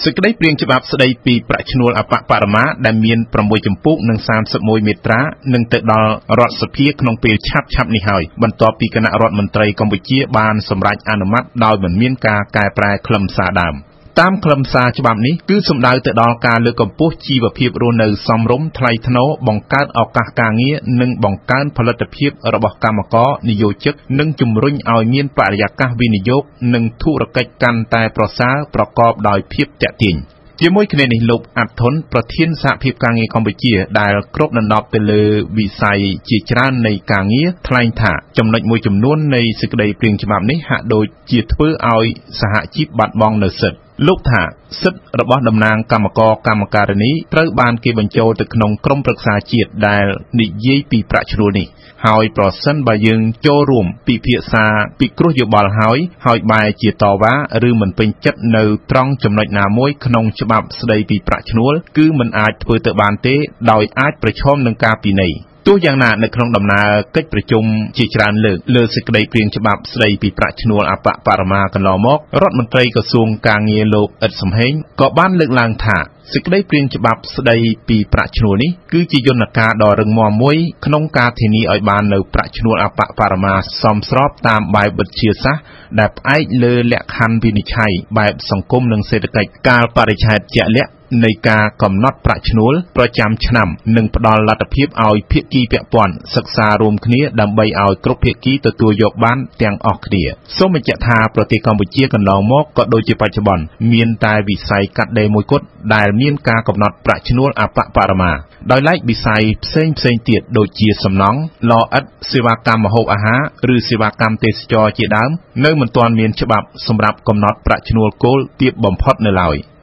សេចក្តីព្រាងច្បាប់ស្តីពីប្រាក់ឈ្នួលអបបរមាដែលមាន6ជំពូកនិង31មាត្រានឹងទៅដល់រដ្ឋសភាក្នុងពេលឆាប់នេះហើយបន្ទាប់ពីគណៈរដ្ឋមន្ត្រីកម្ពុជាបានសម្រេចអនុម័តដោយមិនមានការកែប្រែខ្លឹមសារដើមតាមខ្លឹមសារច្បាប់នេះគឺសំដៅទៅដល់ការលើកកម្ពស់ជីវភាពរស់នៅសមរម្យថ្លៃថ្នូរបង្កើតឱកាសការងារនិងបង្កើនផលិតភាពរបស់កម្មករនិយោជិកនិងជំរុញឲ្យមានបរិយាកាសវិនិយោគនិងធុរកិច្ចកាន់តែប្រសើរប្រកបដោយភាពទាក់ទាញជាមួយគ្នានេះលោកអាត់ធុនប្រធានសហភាពការងារកម្ពុជាដែលគ្របដណ្ដប់ទៅលើវិស័យជាច្រើននៃការងារថ្លែងថាចំណុចមួយចំនួននៃសេចក្តីព្រាងច្បាប់នេះហាក់ដូចជាធ្វើឲ្យសហជីពបាត់បង់នូវសិទ្ធិលោកថាសិទ្ធិរបស់តំណាងកម្មករកម្មការិនីត្រូវបានគេបញ្ចូលទៅក្នុងក្រុមប្រឹក្សាជាតិដែលនិយាយពីប្រាក់ឈ្នួលនេះហើយប្រសិនបើយើងចូលរួមពិភាក្សាពិគ្រោះយោបល់ហើយបែរជាតវ៉ាឬមិនពេញចិត្តនៅត្រង់ចំណុចណាមួយក្នុងច្បាប់ស្តីពីប្រាក់ឈ្នួលគឺមិនអាចធ្វើទៅបានទេដោយអាចប្រឈមនឹងការពិន័យទោះយ៉ាងណានៅក្នុងដំណើរកិច្ចប្រជុំជាច្រើនលើសេចក្តីព្រាងច្បាប់ស្តីពីប្រាក់ឈ្នួលអបបរមាកន្លងមករដ្ឋមន្ត្រីក្រសួងការងារលោកអ៊ិតសំហេងក៏បានលើកឡើងថាសេចក្តីព្រាងច្បាប់ស្តីពីប្រាក់ឈ្នួលនេះគឺជាយន្តការដ៏រឹងមាំមួយក្នុងការធានាឲ្យបាននូវប្រាក់ឈ្នួលអបបរមាសមស្របតាមបែបវិទ្យាសាស្ត្រដែលផ្អែកលើលក្ខខណ្ឌវិនិច្ឆ័យបែបសង្គមនិងសេដ្ឋកិច្ចកាលបរិច្ឆេទជាក់លាក់នៃការកំណត់ប្រាក់ឈ្នួលប្រចាំឆ្នាំនិងផ្ដល់លទ្ធភាពឲ្យភាគីពាក់ព័ន្ធសិក្សារួមគ្នាដើម្បីឲ្យគ្រប់ភាគីទទួលយកបានទាំងអស់គ្នាសូមបញ្ជាក់ថាប្រទេសកម្ពុជាកន្លងមកក៏ដូចជាបច្ចុប្បន្នមានតែវិស័យកាត់ដេរមួយគត់ដែលមានការកំណត់ប្រាក់ឈ្នួលអបបរមាដោយឡែកវិស័យផ្សេងទៀតដូចជាសំណង់លអិតសេវាកម្មម្ហូបអាហារឬសេវាកម្មទេសចរជាដើមនៅមិនទាន់មានច្បាប់សម្រាប់កំណត់ប្រាក់ឈ្នួលគោលទាបបំផុតនៅឡើយ